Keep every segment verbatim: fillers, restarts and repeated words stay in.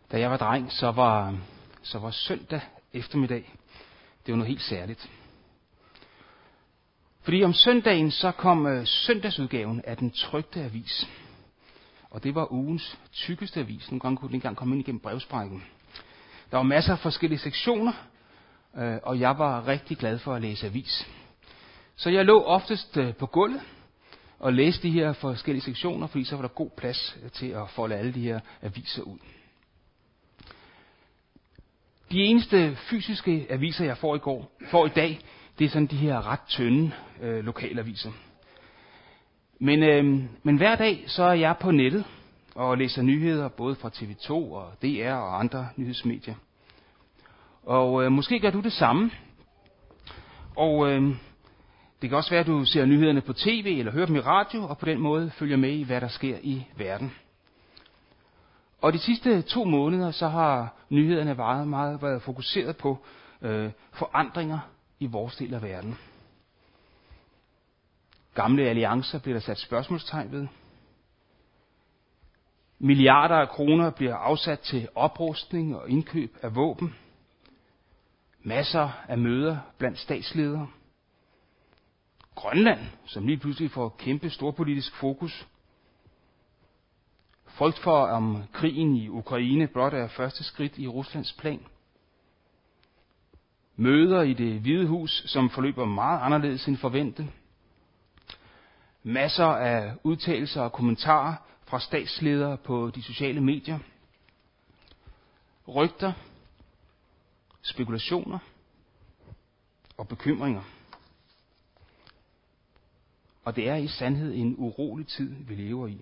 Da jeg var dreng, så var, så var søndag eftermiddag, det var noget helt særligt. Fordi om søndagen, så kom øh, søndagsudgaven af den trykte avis. Og det var ugens tykkeste avis. Nogle gange kunne den ikke engang komme ind igennem brevsprækken. Der var masser af forskellige sektioner, øh, og jeg var rigtig glad for at læse avis. Så jeg lå oftest øh, på gulvet og læste de her forskellige sektioner, fordi så var der god plads til at folde alle de her aviser ud. De eneste fysiske aviser, jeg får i, går, får i dag, det er sådan de her ret tynde øh, lokalaviser. Men, øh, men hver dag så er jeg på nettet og læser nyheder både fra T V to og D R og andre nyhedsmedier. Og øh, måske gør du det samme. Og øh, det kan også være, at du ser nyhederne på tv eller hører dem i radio, og på den måde følger med i, hvad der sker i verden. Og de sidste to måneder, så har nyhederne meget, meget været fokuseret på øh, forandringer i vores del af verden. Gamle alliancer bliver der sat spørgsmålstegn ved. Milliarder af kroner bliver afsat til oprustning og indkøb af våben. Masser af møder blandt statsledere. Grønland, som lige pludselig får kæmpe storpolitisk fokus. Frygt for, om krigen i Ukraine blot er første skridt i Ruslands plan. Møder i Det Hvide Hus, som forløber meget anderledes end forventet. Masser af udtalelser og kommentarer fra statsledere på de sociale medier. Rygter, spekulationer og bekymringer. Og det er i sandhed en urolig tid, vi lever i.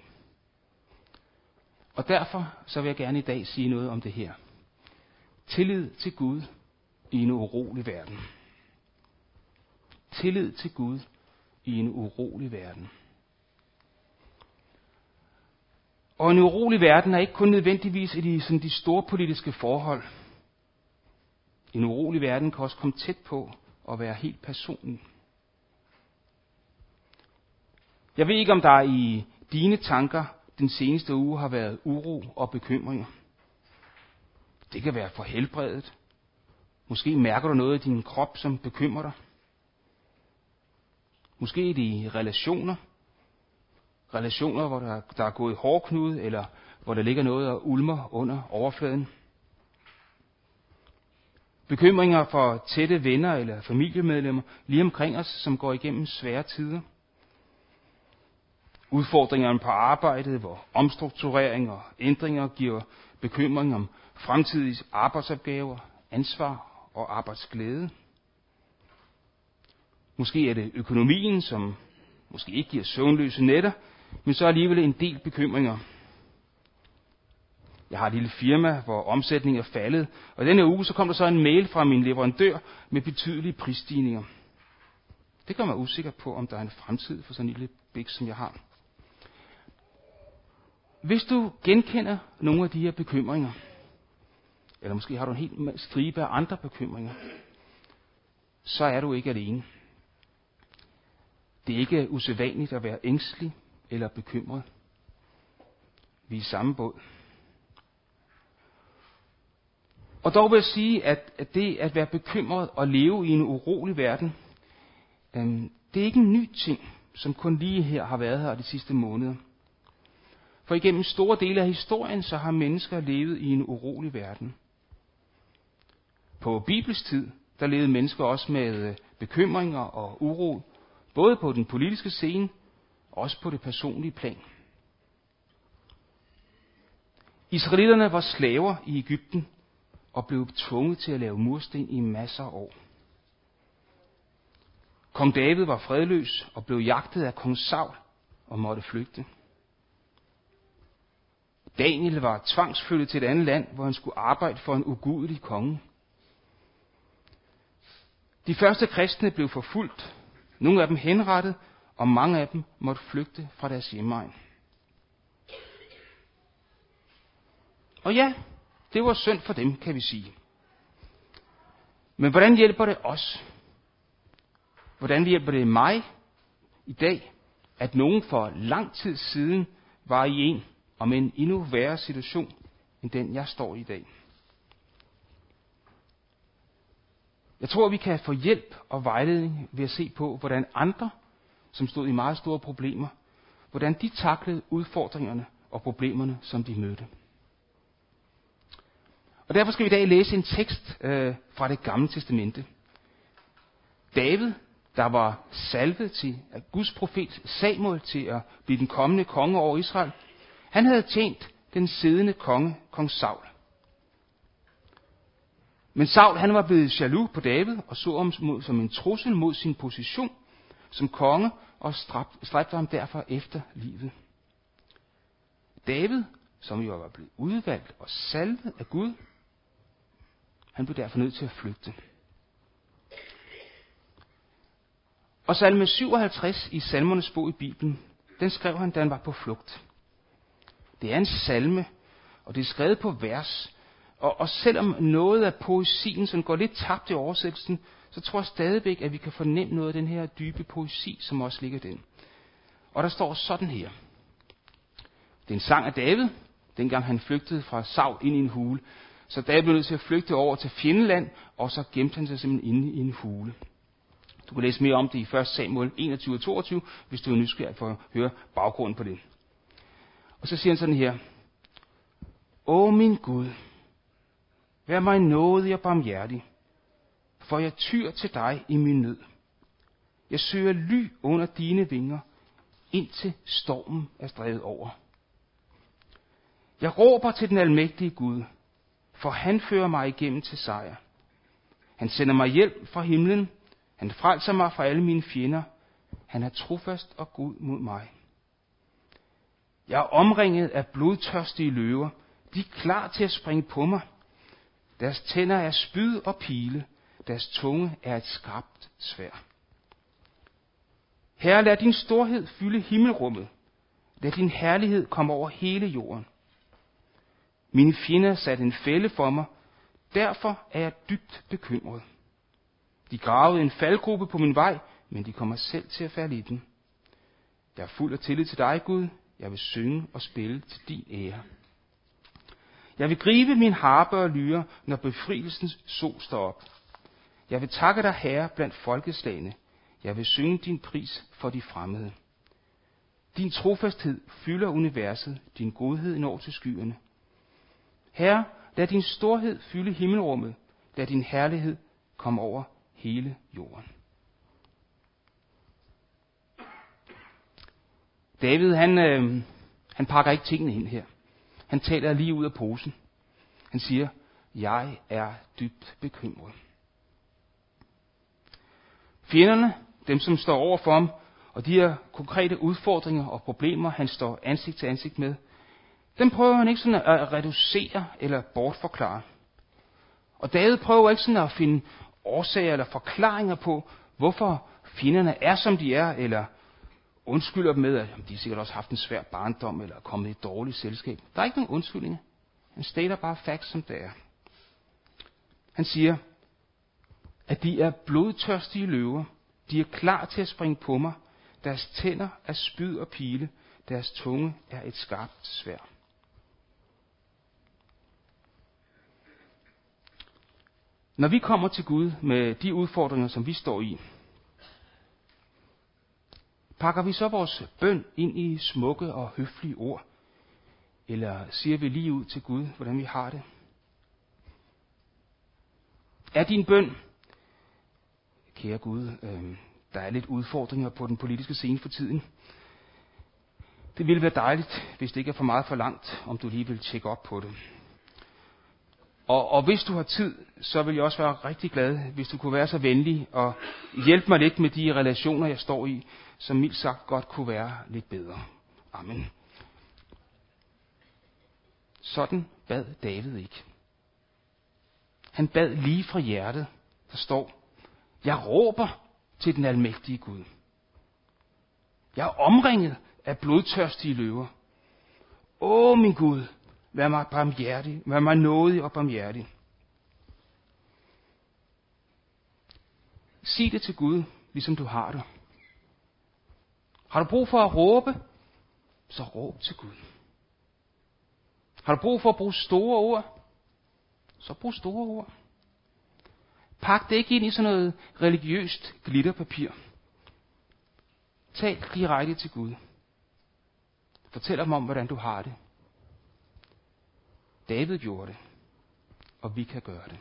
Og derfor så vil jeg gerne i dag sige noget om det her. Tillid til Gud i en urolig verden. Tillid til Gud i en urolig verden. Og en urolig verden er ikke kun nødvendigvis i de, sådan de store politiske forhold. En urolig verden kan også komme tæt på og være helt personlig. Jeg ved ikke, om der i dine tanker den seneste uge har været uro og bekymringer. Det kan være for helbredet. Måske mærker du noget i din krop, som bekymrer dig. Måske er det i relationer. Relationer, hvor der, der er gået hårdknude, eller hvor der ligger noget og ulmer under overfladen. Bekymringer for tætte venner eller familiemedlemmer lige omkring os, som går igennem svære tider. Udfordringerne på arbejdet, hvor omstrukturering og ændringer giver bekymring om fremtidige arbejdsopgaver, ansvar og arbejdsglæde. Måske er det økonomien, som måske ikke giver søvnløse nætter, men så alligevel en del bekymringer. Jeg har et lille firma, hvor omsætningen er faldet, og denne uge så kom der så en mail fra min leverandør med betydelige prisstigninger. Det gør mig usikker på, om der er en fremtid for sådan en lille bæk, som jeg har. Hvis du genkender nogle af de her bekymringer, eller måske har du en helt stribe af andre bekymringer, så er du ikke alene. Det er ikke usædvanligt at være ængstelig eller bekymret. Vi er i samme båd. Og dog vil jeg sige, at det at være bekymret og leve i en urolig verden, det er ikke en ny ting, som kun lige her har været her de sidste måneder. For igennem store dele af historien, så har mennesker levet i en urolig verden. På Bibels tid, der levede mennesker også med bekymringer og uro, både på den politiske scene, og også på det personlige plan. Israelitterne var slaver i Egypten, og blev tvunget til at lave mursten i masser af år. Kong David var fredløs, og blev jagtet af kong Saul, og måtte flygte. Daniel var tvangsflyttet til et andet land, hvor han skulle arbejde for en ugudelig konge. De første kristne blev forfulgt, nogle af dem henrettet, og mange af dem måtte flygte fra deres hjemegn. Og ja, det var synd for dem, kan vi sige. Men hvordan hjælper det os? Hvordan hjælper det mig i dag, at nogen for lang tid siden var i en, om en endnu værre situation, end den, jeg står i i dag. Jeg tror, vi kan få hjælp og vejledning ved at se på, hvordan andre, som stod i meget store problemer, hvordan de taklede udfordringerne og problemerne, som de mødte. Og derfor skal vi i dag læse en tekst øh, fra Det Gamle Testamente. David, der var salvet til af Guds profet Samuel til at blive den kommende konge over Israel, han havde tjent den siddende konge, kong Saul. Men Saul, han var blevet jaloux på David og så ham som en trussel mod sin position som konge og stræbte ham derfor efter livet. David, som jo var blevet udvalgt og salvet af Gud, han blev derfor nødt til at flygte. Og salme syvoghalvtreds i Salmernes bog i Bibelen, den skrev han, da han var på flugt. Det er en salme, og det er skrevet på vers. Og, og selvom noget af poesien sådan går lidt tabt i oversættelsen, så tror jeg stadigvæk, at vi kan fornemme noget af den her dybe poesi, som også ligger i den. Og der står sådan her. Det er en sang af David, dengang han flygtede fra Saul ind i en hule. Så David blev nødt til at flygte over til fjendeland, og så gemte han sig simpelthen inde i en hule. Du kan læse mere om det i første Samuel enogtyve og toogtyve, hvis du er nysgerrig for at høre baggrunden på det. Og så siger han sådan her. Åh min Gud, vær mig nådig og barmhjertig, for jeg tyr til dig i min nød. Jeg søger ly under dine vinger, indtil stormen er drevet over. Jeg råber til den almægtige Gud, for han fører mig igennem til sejr. Han sender mig hjælp fra himlen, han frelser mig fra alle mine fjender, han er trofast og god mod mig. Jeg er omringet af blodtørstige løver, de er klar til at springe på mig. Deres tænder er spyd og pile, deres tunge er et skarpt sværd. Herre, lad din storhed fylde himmelrummet, lad din herlighed komme over hele jorden. Mine fjender satte en fælde for mig, derfor er jeg dybt bekymret. De gravede en faldgruppe på min vej, men de kommer selv til at falde i den. Jeg er fuld af tillid til dig, Gud. Jeg vil synge og spille til din ære. Jeg vil gribe min harpe og lyre, når befrielsens sol står op. Jeg vil takke dig, Herre, blandt folkeslagene. Jeg vil synge din pris for de fremmede. Din trofasthed fylder universet, din godhed når til skyerne. Herre, lad din storhed fylde himmelrummet, lad din herlighed komme over hele jorden. David, han, øh, han pakker ikke tingene ind her. Han taler lige ud af posen. Han siger, jeg er dybt bekymret. Fjenderne, dem som står over for ham, og de her konkrete udfordringer og problemer, han står ansigt til ansigt med, dem prøver han ikke sådan at reducere eller bortforklare. Og David prøver ikke sådan at finde årsager eller forklaringer på, hvorfor fjenderne er, som de er, eller undskylder dem med, at de har sikkert også haft en svær barndom, eller er kommet i et dårligt selskab. Der er ikke nogen undskyldninger. Han stater bare facts, som det er. Han siger, at de er blodtørstige løver. De er klar til at springe på mig. Deres tænder er spyd og pile. Deres tunge er et skarpt sværd. Når vi kommer til Gud med de udfordringer, som vi står i, pakker vi så vores bøn ind i smukke og høflige ord? Eller siger vi lige ud til Gud, hvordan vi har det? Er din bøn, kære Gud, øh, der er lidt udfordringer på den politiske scene for tiden. Det ville være dejligt, hvis det ikke er for meget for langt, om du lige vil tjekke op på det. Og, og hvis du har tid, så vil jeg også være rigtig glad, hvis du kunne være så venlig og hjælpe mig lidt med de relationer, jeg står i, som mildt sagt godt kunne være lidt bedre. Amen. Sådan bad David ikke. Han bad lige fra hjertet, der står, jeg råber til den almægtige Gud. Jeg er omringet af blodtørstige løver. Åh min Gud, vær mig barmhjertig, vær mig nådig og barmhjertig. Sig det til Gud, ligesom du har det. Har du brug for at råbe, så råb til Gud. Har du brug for at bruge store ord? Så brug store ord. Pak det ikke ind i sådan noget religiøst glitterpapir. Tal direkte til Gud. Fortæl ham om, hvordan du har det. David gjorde det, og vi kan gøre det.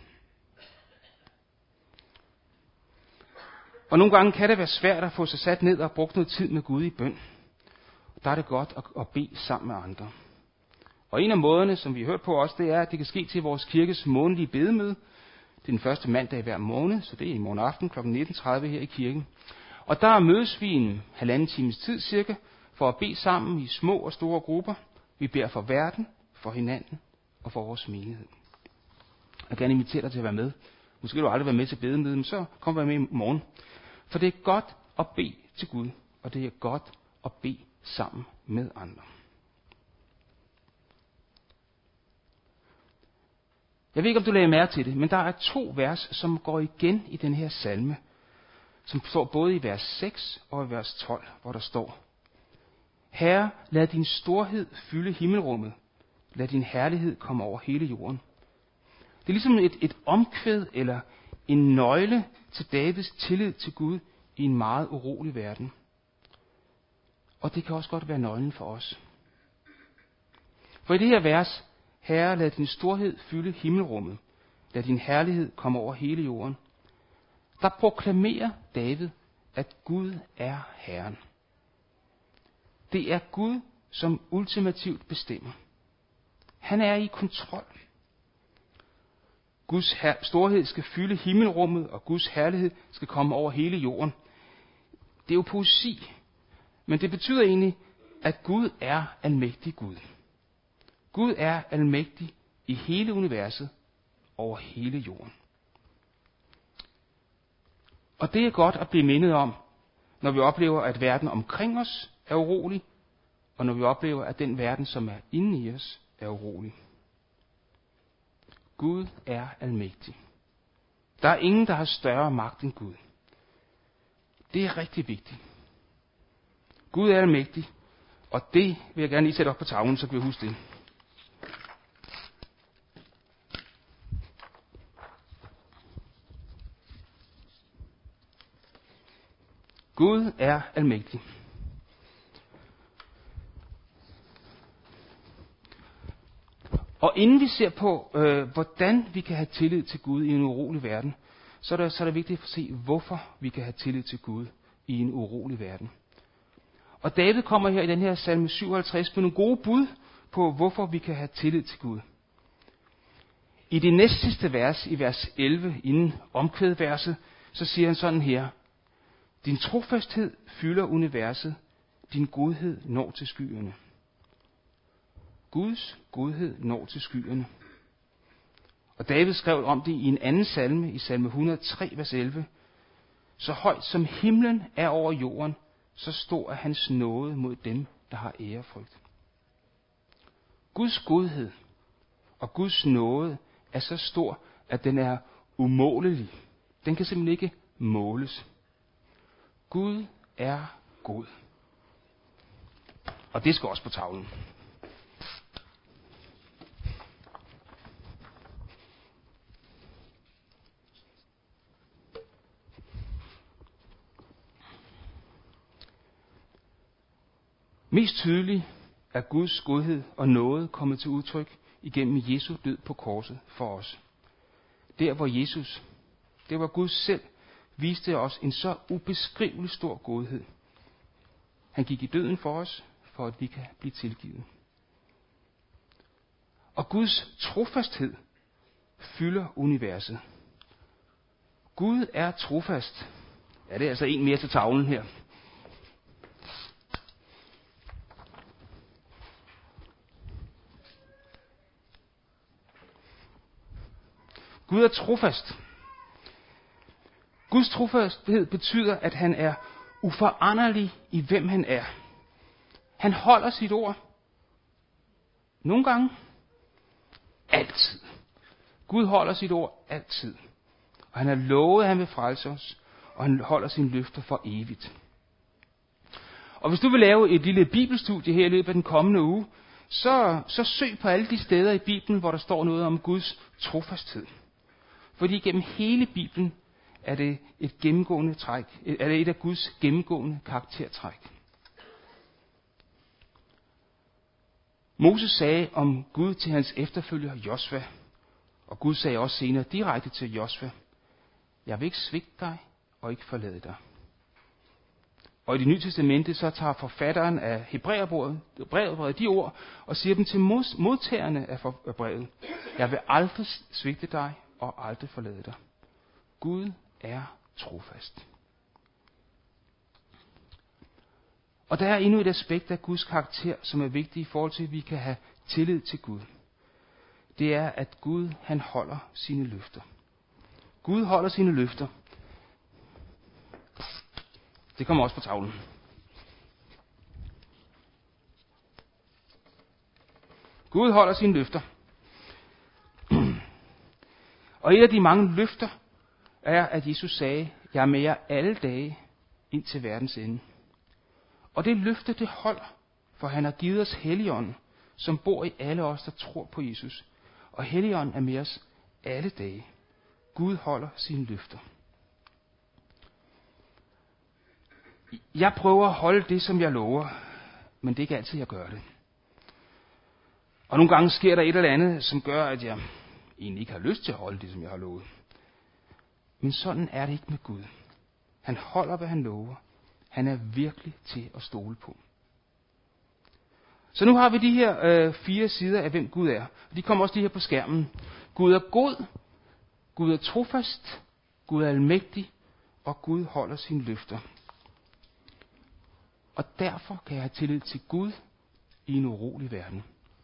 Og nogle gange kan det være svært at få sig sat ned og brugt noget tid med Gud i bøn. Der er det godt at, at bede sammen med andre. Og en af måderne, som vi har hørt på også, det er, at det kan ske til vores kirkes månedlige bedemøde. Det er den første mandag hver måned, så det er i morgen aften kl. nitten tredive her i kirken. Og der mødes vi en halvanden times tid cirka, for at bede sammen i små og store grupper. Vi beder for verden, for hinanden og for vores menighed. Jeg vil gerne invitere dig til at være med. Måske du aldrig være med til bedemødet, men så kom være med i morgen. For det er godt at bede til Gud, og det er godt at bede sammen med andre. Jeg ved ikke, om du lagde mærke til det, men der er to vers, som går igen i den her salme, som står både i vers seks og i vers tolv, hvor der står: Herre, lad din storhed fylde himmelrummet. Lad din herlighed komme over hele jorden. Det er ligesom et, et omkvæd eller en nøgle til Davids tillid til Gud i en meget urolig verden. Og det kan også godt være nøglen for os. For i det her vers, Herre, lad din storhed fylde himmelrummet. Lad din herlighed komme over hele jorden. Der proklamerer David, at Gud er Herren. Det er Gud, som ultimativt bestemmer. Han er i kontrol. Guds her- storhed skal fylde himmelrummet, og Guds herlighed skal komme over hele jorden. Det er jo poesi, men det betyder egentlig, at Gud er almægtig Gud. Gud er almægtig i hele universet, over hele jorden. Og det er godt at blive mindet om, når vi oplever, at verden omkring os er urolig, og når vi oplever, at den verden, som er inde i os, er urolig. Gud er almægtig. Der er ingen, der har større magt end Gud. Det er rigtig vigtigt. Gud er almægtig, og det vil jeg gerne lige sætte op på tavlen, så kan vi huske det. Gud er almægtig. Og inden vi ser på, øh, hvordan vi kan have tillid til Gud i en urolig verden, så er, det, så er det vigtigt at se, hvorfor vi kan have tillid til Gud i en urolig verden. Og David kommer her i den her salme syvoghalvtreds med nogle gode bud på, hvorfor vi kan have tillid til Gud. I det næstsidste vers, i vers elleve, inden omkvædverset, så siger han sådan her: Din trofasthed fylder universet, din godhed når til skyerne. Guds godhed når til skyerne. Og David skrev om det i en anden salme, i salme et hundrede og tre, vers elleve. Så højt som himlen er over jorden, så stor er hans nåde mod dem, der har ærefrygt. Guds godhed og Guds nåde er så stor, at den er umålelig. Den kan simpelthen ikke måles. Gud er god. Og det skal også på tavlen. Mest tydeligt er Guds godhed og nåde kommet til udtryk igennem Jesu død på korset for os. Der hvor Jesus, der hvor Gud selv viste os en så ubeskrivelig stor godhed. Han gik i døden for os, for at vi kan blive tilgivet. Og Guds trofasthed fylder universet. Gud er trofast. Ja, det er altså en mere til tavlen her. Gud er trofast. Guds trofasthed betyder, at han er uforanderlig i hvem han er. Han holder sit ord. Nogle gange. Altid. Gud holder sit ord altid. Og han har lovet, at han vil frelse os. Og han holder sine løfter for evigt. Og hvis du vil lave et lille bibelstudie her i løbet af den kommende uge, så, så søg på alle de steder i Bibelen, hvor der står noget om Guds trofasthed. Fordi gennem hele Bibelen er det et gennemgående træk, er det et af Guds gennemgående karaktertræk. Moses sagde om Gud til hans efterfølger Josva, og Gud sagde også senere direkte til Josva, jeg vil ikke svigte dig og ikke forlade dig. Og i Det Nye Testamente så tager forfatteren af Hebræerbrevet de ord og siger dem til modtagerne af brevet. Jeg vil aldrig svigte dig og aldrig forlade dig. Gud er trofast. Og der er endnu et aspekt af Guds karakter, som er vigtigt i forhold til, at vi kan have tillid til Gud. Det er, at Gud han holder sine løfter. Gud holder sine løfter. Det kommer også på tavlen. Gud holder sine løfter. Og et af de mange løfter er, at Jesus sagde, jeg er med jer alle dage ind til verdens ende. Og det løfte, det holder, for han har givet os Helligånden, som bor i alle os, der tror på Jesus. Og Helligånden er med os alle dage. Gud holder sine løfter. Jeg prøver at holde det, som jeg lover, men det er ikke altid, jeg gør det. Og nogle gange sker der et eller andet, som gør, at jeg egentlig ikke har lyst til at holde det, som jeg har lovet. Men sådan er det ikke med Gud. Han holder, hvad han lover. Han er virkelig til at stole på. Så nu har vi de her øh, fire sider af, hvem Gud er. De kommer også lige her på skærmen. Gud er god, Gud er trofast, Gud er almægtig, og Gud holder sine løfter. Og derfor kan jeg have tillid til Gud i en urolig verden.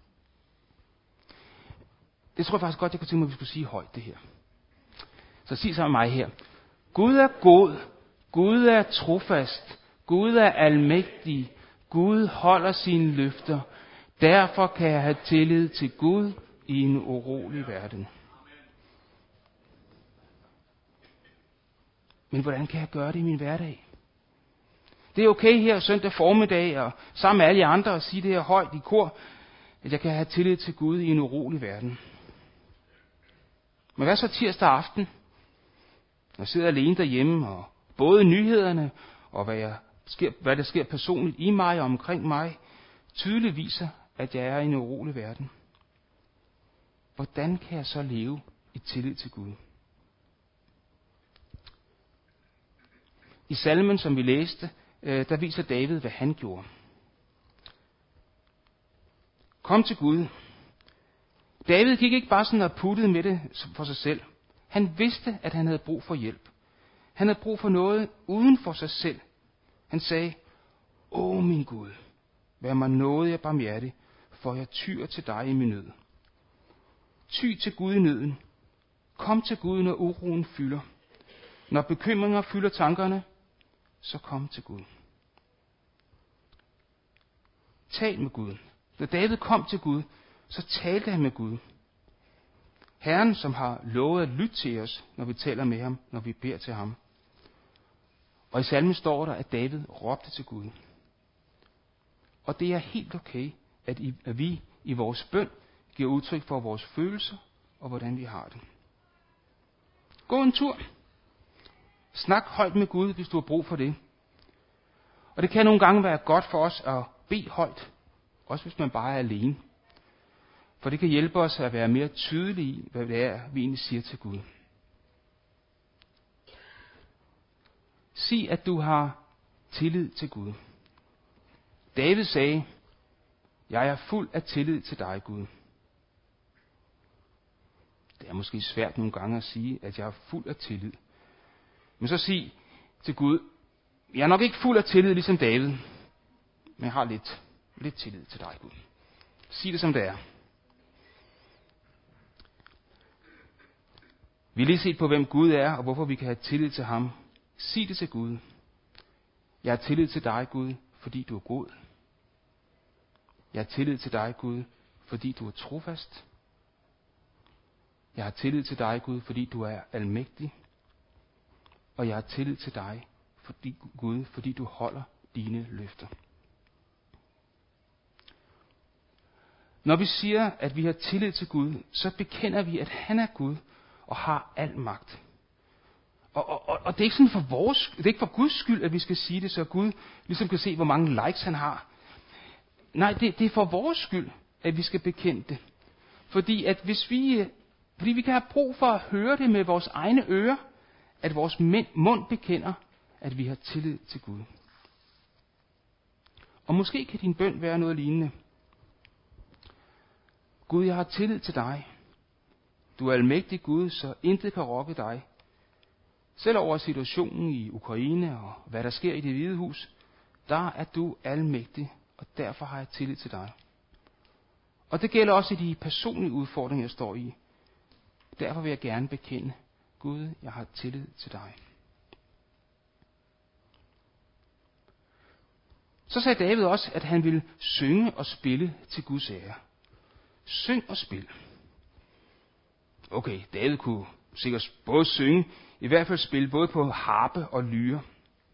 Det tror jeg faktisk godt, jeg kunne tænke mig, at vi skulle sige højt det her. Så sig sammen med mig her. Gud er god, Gud er trofast, Gud er almægtig, Gud holder sine løfter. Derfor kan jeg have tillid til Gud i en urolig verden. Men hvordan kan jeg gøre det i min hverdag? Det er okay her søndag formiddag og sammen med alle de andre at sige det her højt i kor, at jeg kan have tillid til Gud i en urolig verden. Men hvad så tirsdag aften? Jeg sidder alene derhjemme, og både nyhederne og hvad, jeg sker, hvad der sker personligt i mig og omkring mig, tydeligt viser, at jeg er i en urolig verden. Hvordan kan jeg så leve i tillid til Gud? I salmen, som vi læste, der viser David, hvad han gjorde. Kom til Gud. David gik ikke bare sådan og puttede med det for sig selv. Han vidste, at han havde brug for hjælp. Han havde brug for noget uden for sig selv. Han sagde, åh min Gud, vær mig nådig og barmhjertig, for jeg tyr til dig i min nød. Ty til Gud i nøden. Kom til Gud, når uroen fylder. Når bekymringer fylder tankerne, så kom til Gud. Tal med Gud. Da David kom til Gud, så talte han med Gud. Herren, som har lovet at lytte til os, når vi taler med ham, når vi beder til ham. Og i salmen står der, at David råbte til Gud. Og det er helt okay, at, I, at vi i vores bøn giver udtryk for vores følelser og hvordan vi har det. Gå en tur. Snak højt med Gud, hvis du har brug for det. Og det kan nogle gange være godt for os at bede højt, også hvis man bare er alene. For det kan hjælpe os at være mere tydelige i, hvad det er, vi egentlig siger til Gud. Sig, at du har tillid til Gud. David sagde, jeg er fuld af tillid til dig, Gud. Det er måske svært nogle gange at sige, at jeg er fuld af tillid. Men så sig til Gud, jeg er nok ikke fuld af tillid ligesom David, men jeg har lidt, lidt tillid til dig, Gud. Sig det som det er. Vi har lige set på, hvem Gud er, og hvorfor vi kan have tillid til ham. Sig det til Gud. Jeg har tillid til dig, Gud, fordi du er god. Jeg har tillid til dig, Gud, fordi du er trofast. Jeg har tillid til dig, Gud, fordi du er almægtig. Og jeg har tillid til dig, fordi, Gud, fordi du holder dine løfter. Når vi siger, at vi har tillid til Gud, så bekender vi, at han er Gud og har al magt. Og, og, og, og det er ikke sådan for vores, det er ikke for Guds skyld, at vi skal sige det, så Gud ligesom kan se, hvor mange likes han har. Nej, det, det er for vores skyld, at vi skal bekende det. Fordi at hvis vi, fordi vi kan have brug for at høre det med vores egne ører, at vores mund bekender, at vi har tillid til Gud. Og måske kan din bøn være noget lignende. Gud, jeg har tillid til dig. Du er almægtig Gud, så intet kan rokke dig. Selv over situationen i Ukraine og hvad der sker i Det Hvide Hus, der er du almægtig, og derfor har jeg tillid til dig. Og det gælder også i de personlige udfordringer, jeg står i. Derfor vil jeg gerne bekende, Gud, jeg har tillid til dig. Så sagde David også, at han ville synge og spille til Guds ære. Syng og spil. Okay, David kunne sikkert både synge, i hvert fald spille både på harpe og lyre.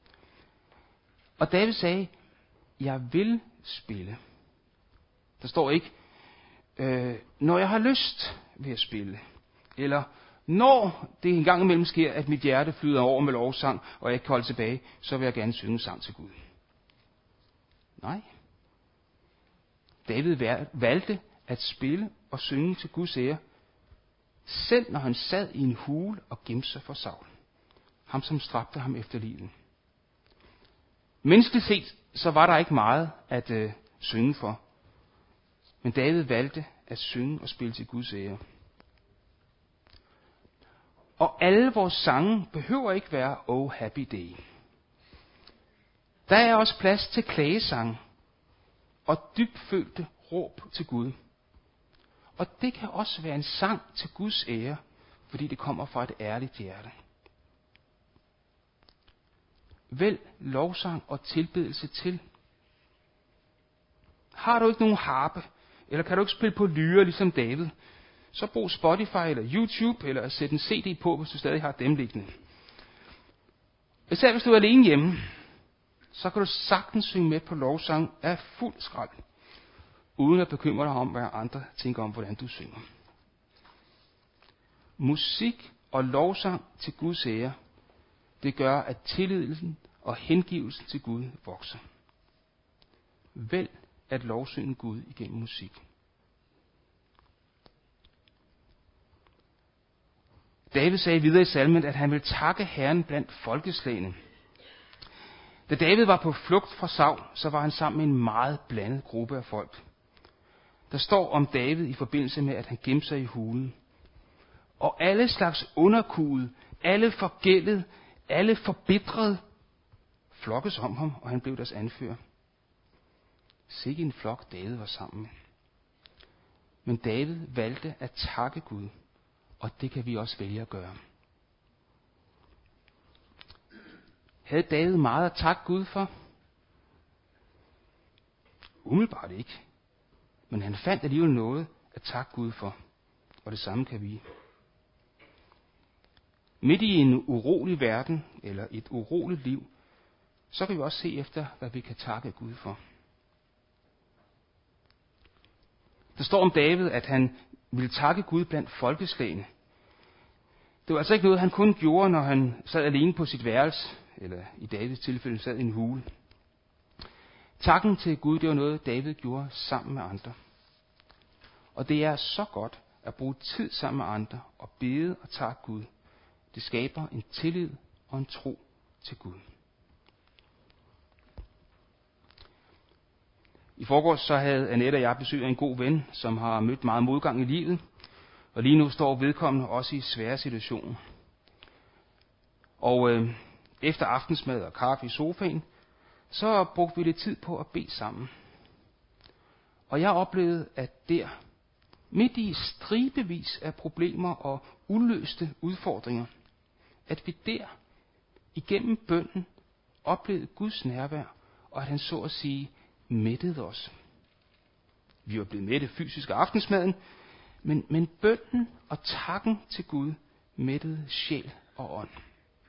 Og David sagde, jeg vil spille. Der står ikke, øh, når jeg har lyst, vil jeg spille. Eller når det en gang imellem sker, at mit hjerte flyder over med lovsang, og jeg ikke kan holde tilbage, så vil jeg gerne synge sang til Gud. Nej. David valgte at spille og synge til Guds ære, selv når han sad i en hule og gemte sig for Saul. Ham, som stræbte ham efter livet. Menneskeligt set, så var der ikke meget at øh, synge for. Men David valgte at synge og spille til Guds ære. Og alle vores sange behøver ikke være Oh Happy Day. Der er også plads til klagesang og dybfølte råb til Gud. Og det kan også være en sang til Guds ære, fordi det kommer fra et ærligt hjerte. Vælg lovsang og tilbedelse til. Har du ikke nogen harpe, eller kan du ikke spille på lyre ligesom David, så brug Spotify eller YouTube, eller sæt en C D på, hvis du stadig har dem liggende. Især hvis du er alene hjemme, så kan du sagtens synge med på lovsang af fuld skrald, uden at bekymre dig om, hvad andre tænker om, hvordan du synger. Musik og lovsang til Guds ære, det gør, at tilliden og hengivelsen til Gud vokser. Vælg at lovsynge Gud igennem musik. David sagde videre i salmen, at han ville takke Herren blandt folkeslagene. Da David var på flugt fra Saul, så var han sammen med en meget blandet gruppe af folk. Der står om David i forbindelse med, at han gemte sig i hulen. Og alle slags underkuede, alle forgældet, alle forbitret, flokkes om ham, og han blev deres anfører. Sikke en flok David var sammen med. Men David valgte at takke Gud, og det kan vi også vælge at gøre. Havde David meget at takke Gud for? Umiddelbart ikke. Men han fandt alligevel noget at takke Gud for. Og det samme kan vi. Midt i en urolig verden, eller et uroligt liv, så kan vi også se efter, hvad vi kan takke Gud for. Der står om David, at han ville takke Gud blandt folkeslagene. Det var altså ikke noget, han kun gjorde, når han sad alene på sit værelse, eller i Davids tilfælde sad i en hule. Takken til Gud, det var noget, David gjorde sammen med andre. Og det er så godt at bruge tid sammen med andre og bede og takke Gud. Det skaber en tillid og en tro til Gud. I forgårs så havde Annette og jeg besøg af en god ven, som har mødt meget modgang i livet. Og lige nu står vedkommende også i svære situationer. Og øh, efter aftensmad og kaffe i sofaen, så brugte vi lidt tid på at bede sammen. Og jeg oplevede, at der, midt i stribevis af problemer og uløste udfordringer, at vi der, igennem bønnen, oplevede Guds nærvær, og at han så at sige mættede os. Vi var blevet mætte fysisk af aftensmaden, men, men bønnen og takken til Gud mættede sjæl og ånd.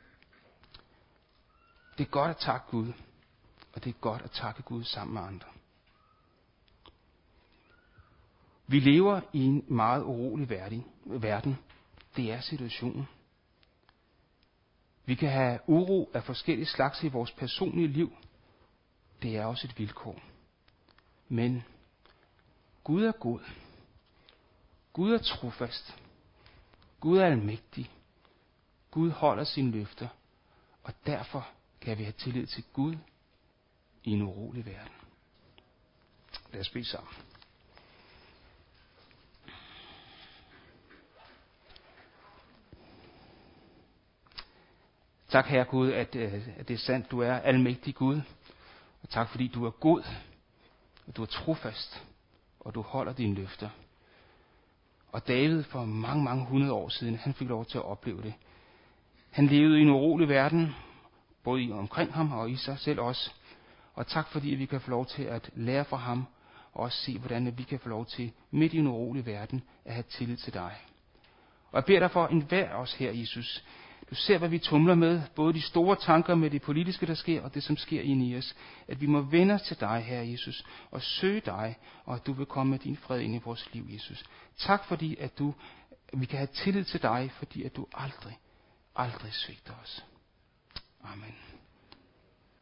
Det er godt at takke Gud, og det er godt at takke Gud sammen med andre. Vi lever i en meget urolig verden. Det er situationen. Vi kan have uro af forskellige slags i vores personlige liv. Det er også et vilkår. Men Gud er god. Gud er trofast. Gud er almægtig. Gud holder sine løfter. Og derfor kan vi have tillid til Gud i en urolig verden. Lad os bede sammen. Tak, Herre Gud, at, at det er sandt, du er almægtig Gud. Og tak, fordi du er god, og du er trofast, og du holder dine løfter. Og David for mange, mange hundrede år siden, han fik lov til at opleve det. Han levede i en urolig verden, både i omkring ham og i sig selv også. Og tak, fordi vi kan få lov til at lære fra ham, og også se, hvordan vi kan få lov til, midt i en urolig verden, at have tillid til dig. Og jeg beder dig for enhver os her, Jesus. Du ser, hvad vi tumler med, både de store tanker med det politiske, der sker, og det, som sker inde i os. At vi må vende os til dig, Herre Jesus, og søge dig, og at du vil komme med din fred ind i vores liv, Jesus. Tak, fordi at du, at vi kan have tillid til dig, fordi at du aldrig, aldrig svigter os. Amen.